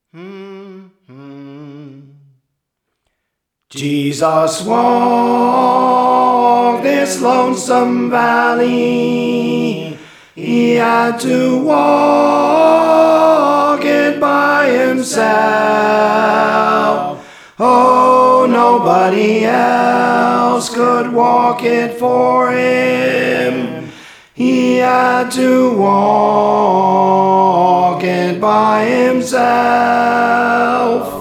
Jesus walked this lonesome valley. He had to walk it by himself. Oh, nobody else could walk it for him. He had to walk it by himself.